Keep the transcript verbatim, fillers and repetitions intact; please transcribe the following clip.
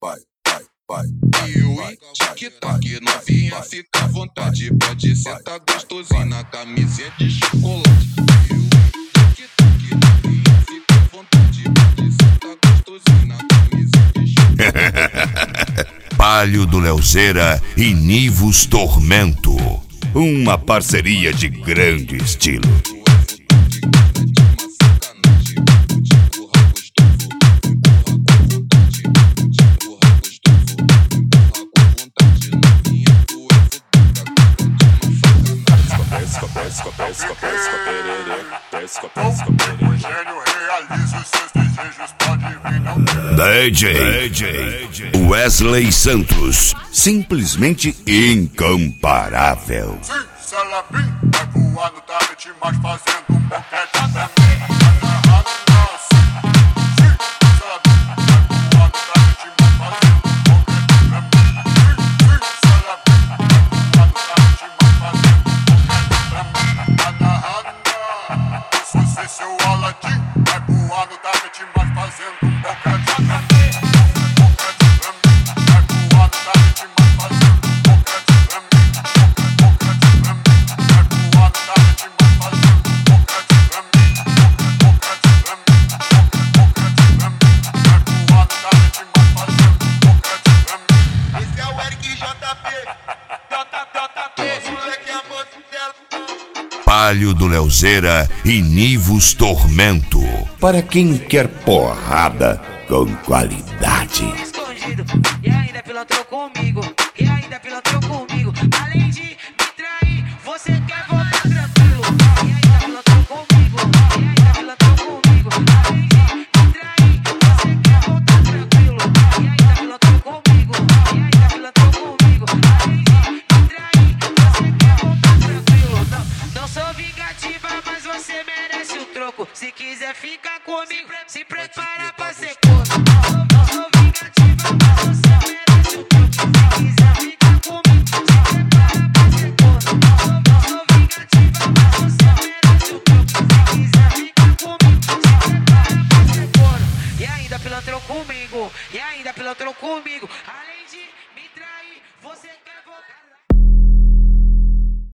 vai, vai, vai. Eu e tic-tac, novinha, fica à vontade. Pode sentar gostosinho na camisinha de chocolate. Eu e tic-tac, novinha, fica à vontade. Pode sentar gostosinho na camisinha de chocolate. Palio do Leozeira e Nivus Tormento. Uma parceria de grande estilo. Pesca, pesca, pesca, pesca, perereca. Pesca, pesca, perereca. O gênio realiza os seus desejos, pode vir não. D J, D J Wesley Santos, simplesmente incomparável. Sim, Salabim, vai voar no tablet, mas fazendo um boquete pra mim. Seu Aladim vai voar no tapete, mas fazendo um boquete pra mim. Boquete pra mim. Vai voar no tapete, mas fazendo um boquete pra mim. Boquete pra mim. Vai voar no tapete, mas fazendo um boquete pra mim. Boquete pra mim. Boquete pra mim. Vai voar no tapete, mas fazendo um boquete pra mim. Esse é o Eric J P. J P, esse moleque é amante dela. Palio do Leozeira e Nivus Tormento. Para quem quer porrada com qualidade. Escondido, e ainda pilantrou comigo. E ainda pilantrou comigo. Além de me trair, você quer voltar tranquilo. E ainda pilantrou comigo. E ainda pilantrou comigo. Além de me trair, você quer voltar tranquilo. E ainda pilantrou comigo. E ainda pilantrou comigo. Além de me trair, você quer voltar tranquilo. Não, não sou vingativa, mas você merece o troco. Se quiser ficar comigo, se prepara pra ser corno. Não sou vingativa, mas você merece o troco. Se quiser ficar comigo, se prepara pra ser corno. Não sou vingativa, mas você merece o troco. Se quiser ficar comigo, se prepara pra ser corno. E ainda pilantrou comigo, e ainda pilantrou comigo. Além